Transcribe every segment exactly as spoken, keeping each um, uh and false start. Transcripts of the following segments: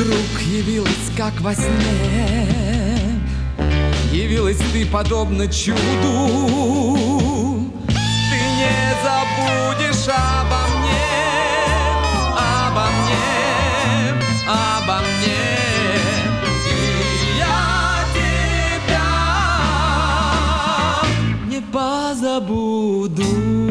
вдруг явилась, как во сне. Явилась ты подобно чуду. Ты не забудешь обо мне, обо мне, обо мне. И я тебя не позабуду.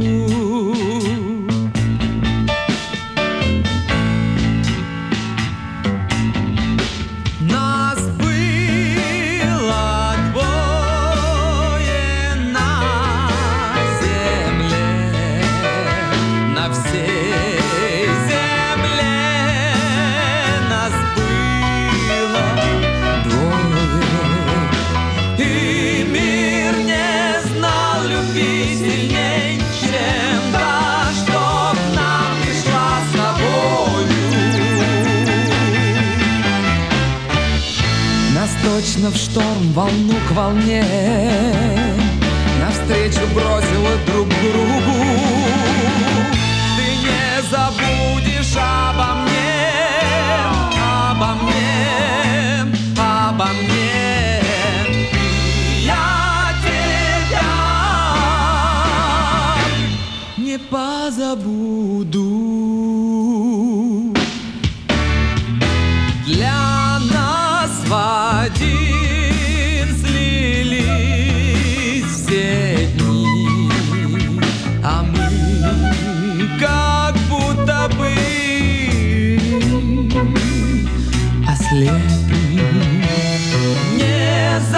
Точно в шторм, волну к волне, навстречу бросила друг другу. Ты не забудешь обо мне, обо мне, обо мне. И я тебя не позабуду. Для нас в один слились все дни, а мы как будто бы ослепли, не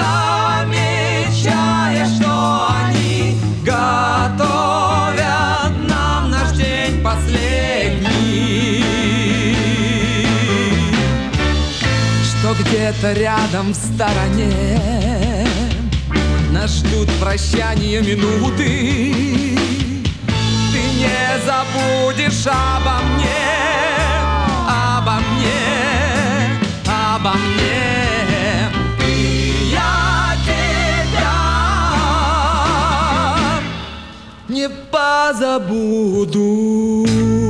замечая, что они готовят нам наш день последний. Где-то рядом в стороне нас ждут прощания минуты. Ты не забудешь обо мне, обо мне, обо мне. И я тебя не позабуду.